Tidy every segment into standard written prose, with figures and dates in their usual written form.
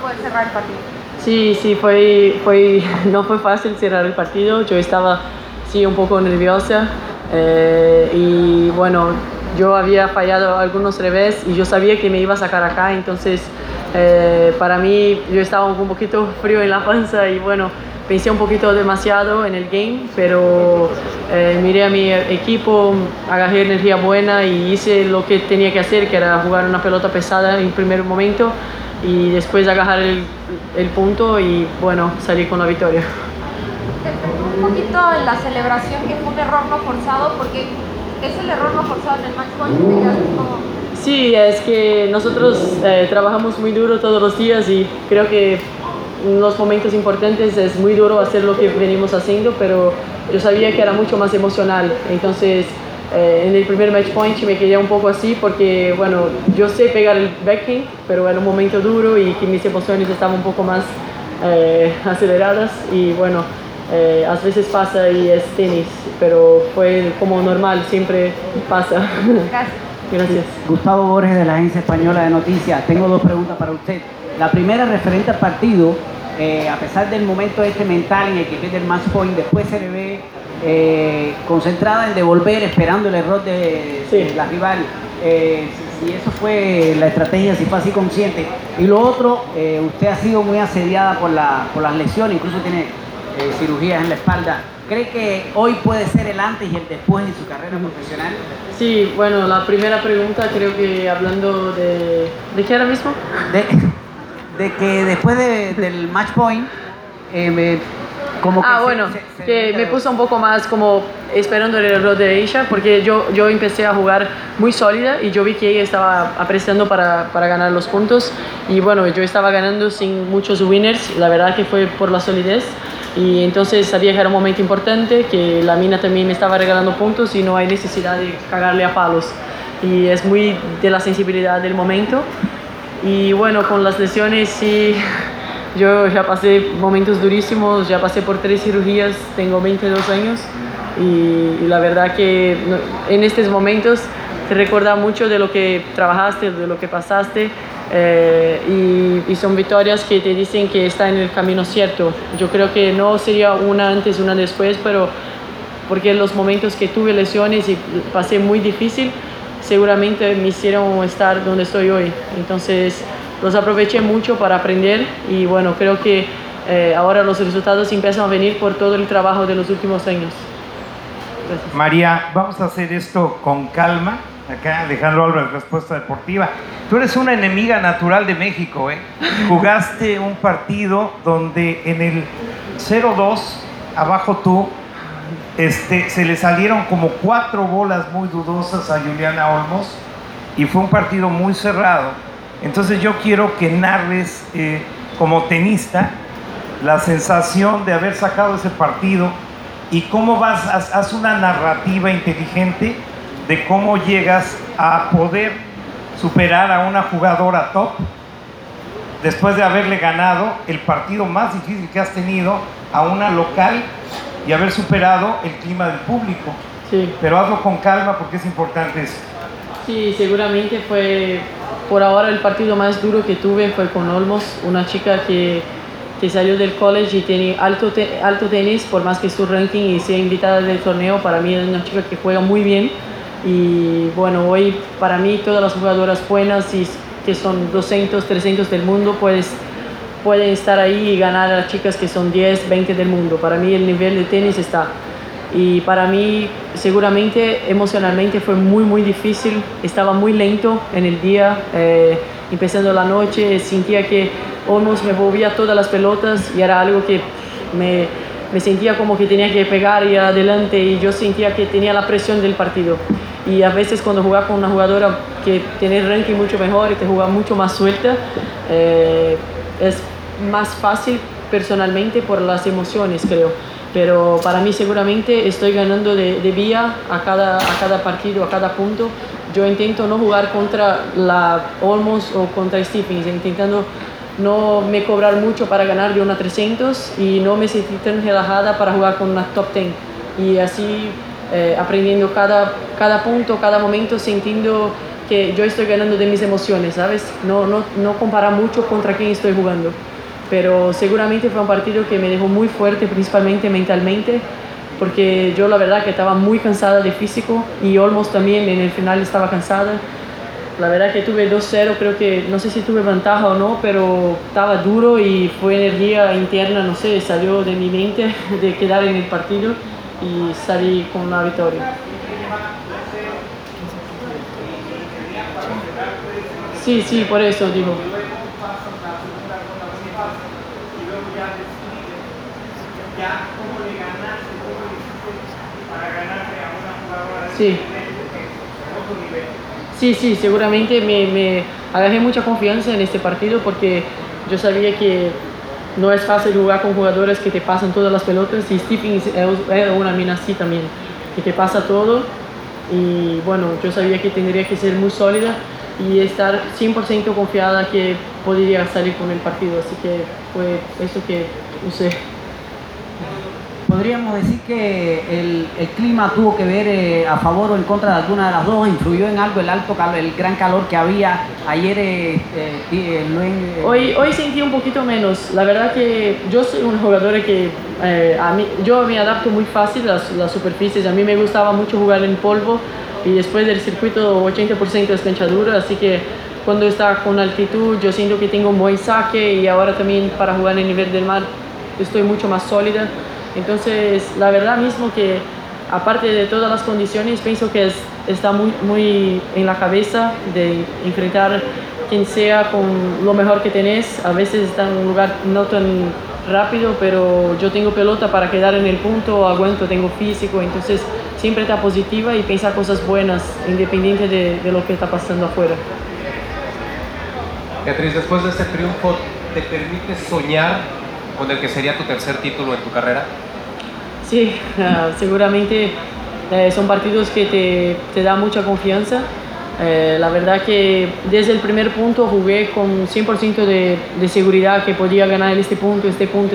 poder cerrar el partido. Sí, no fue fácil cerrar el partido. Yo estaba sí un poco nerviosa y bueno, yo había fallado algunos revés y yo sabía que me iba a sacar acá, entonces para mí yo estaba un poquito frío en la panza y bueno, pensé un poquito demasiado en el game, pero miré a mi equipo, agarré energía buena y hice lo que tenía que hacer, que era jugar una pelota pesada en primer momento y después agarrar el punto y bueno, salir con la victoria. Te pregunto un poquito en la celebración, que fue un error no forzado, porque es el error no forzado en el match point, te quedas como... Sí, es que nosotros trabajamos muy duro todos los días y creo que en los momentos importantes es muy duro hacer lo que venimos haciendo, pero yo sabía que era mucho más emocional. Entonces, en el primer match point me quedé un poco así porque, bueno, yo sé pegar el backhand, pero era un momento duro y que mis emociones estaban un poco más aceleradas y, bueno, a veces pasa y es tenis, pero fue como normal, siempre pasa. Gracias. Gracias. Gustavo Borges, de la Agencia Española de Noticias. Tengo dos preguntas para usted. La primera, referente al partido, a pesar del momento mental en el que pierde el match point, después se le ve concentrada en devolver, esperando el error de la rival. Si eso fue la estrategia, si fue así consciente. Y lo otro, usted ha sido muy asediada por las lesiones, incluso tiene cirugías en la espalda. ¿Cree que hoy puede ser el antes y el después en su carrera profesional? Sí, bueno, la primera pregunta creo que hablando ¿de qué era mismo? De que después del match point, como que que me puso un poco más como esperando el error de ella, porque yo empecé a jugar muy sólida y yo vi que ella estaba apreciando para ganar los puntos y bueno, yo estaba ganando sin muchos winners, la verdad que fue por la solidez. Y entonces sabía que era un momento importante, que la mina también me estaba regalando puntos y no hay necesidad de cagarle a palos. Y es muy de la sensibilidad del momento. Y bueno, con las lesiones sí, yo ya pasé momentos durísimos, ya pasé por 3 cirugías, tengo 22 años y la verdad que en estos momentos te recuerda mucho de lo que trabajaste, de lo que pasaste. Y son victorias que te dicen que está en el camino cierto. Yo creo que no sería una antes, una después, pero porque los momentos que tuve lesiones y pasé muy difícil, seguramente me hicieron estar donde estoy hoy. Entonces los aproveché mucho para aprender y bueno, creo que ahora los resultados empiezan a venir por todo el trabajo de los últimos años. Gracias. María, vamos a hacer esto con calma. Acá Alejandro Álvarez, Respuesta Deportiva. Tú eres una enemiga natural de México, ¿eh? Jugaste un partido donde en el 0-2, abajo tú, se le salieron como 4 bolas muy dudosas a Juliana Olmos y fue un partido muy cerrado. Entonces yo quiero que narres como tenista la sensación de haber sacado ese partido y cómo haz una narrativa inteligente de cómo llegas a poder superar a una jugadora top después de haberle ganado el partido más difícil que has tenido a una local y haber superado el clima del público. Sí. Pero hazlo con calma porque es importante eso. Sí, seguramente fue por ahora el partido más duro que tuve fue con Olmos, una chica que salió del college y tiene alto tenis, por más que su ranking y sea invitada del torneo, para mí es una chica que juega muy bien. Y bueno, hoy para mí todas las jugadoras buenas y que son 200, 300 del mundo pueden estar ahí y ganar a las chicas que son 10, 20 del mundo. Para mí el nivel de tenis está. Y para mí seguramente emocionalmente fue muy difícil, estaba muy lento en el día, empezando la noche, sentía que Olmos me movía todas las pelotas y era algo que me sentía como que tenía que pegar y adelante y yo sentía que tenía la presión del partido. Y a veces cuando jugaba con una jugadora que tiene el ranking mucho mejor y te juega mucho más suelta, es más fácil personalmente por las emociones, creo. Pero para mí seguramente estoy ganando de vía a cada partido, a cada punto. Yo intento no jugar contra la Olmos o contra Stephens, intentando no me cobrar mucho para ganar de una 300 y no me sentí tan relajada para jugar con una top 10. Y así aprendiendo cada punto, cada momento, sintiendo que yo estoy ganando de mis emociones, ¿sabes? No compara mucho contra quién estoy jugando, pero seguramente fue un partido que me dejó muy fuerte, principalmente mentalmente, porque yo la verdad que estaba muy cansada de físico y Olmos también en el final estaba cansada. La verdad que tuve 2-0, creo que no sé si tuve ventaja o no, pero estaba duro y fue energía interna, no sé, salió de mi mente de quedar en el partido y salí con la victoria. Sí, por eso digo. Sí, seguramente me agarré mucha confianza en este partido porque yo sabía que no es fácil jugar con jugadores que te pasan todas las pelotas y Stephen es una mina así también, que te pasa todo y bueno, yo sabía que tendría que ser muy sólida y estar 100% confiada que podría salir con el partido, así que fue eso que usé. ¿Podríamos decir que el clima tuvo que ver a favor o en contra de alguna de las dos? ¿Influyó en algo el gran calor que había ayer? Hoy sentí un poquito menos. La verdad que yo soy un jugador que yo me adapto muy fácil a las superficies. A mí me gustaba mucho jugar en polvo y después del circuito 80% es cancha dura, así que cuando está con altitud yo siento que tengo un buen saque y ahora también para jugar en el nivel del mar estoy mucho más sólida. Entonces, la verdad mismo que aparte de todas las condiciones, pienso que está muy en la cabeza de enfrentar quien sea con lo mejor que tenés. A veces está en un lugar no tan rápido, pero yo tengo pelota para quedar en el punto, aguanto, tengo físico, entonces siempre está positiva y pensar cosas buenas, independiente de lo que está pasando afuera. Beatriz, después de este triunfo, ¿te permite soñar con el que sería tu tercer título en tu carrera? Sí, seguramente son partidos que te dan mucha confianza. La verdad que desde el primer punto jugué con 100% de seguridad que podía ganar este punto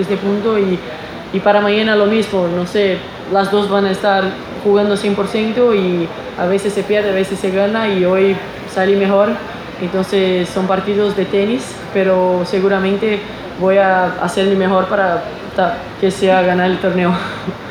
y para mañana lo mismo, no sé, las dos van a estar jugando 100% y a veces se pierde, a veces se gana y hoy salí mejor. Entonces son partidos de tenis, pero seguramente voy a hacer mi mejor para que sea ganar el torneo.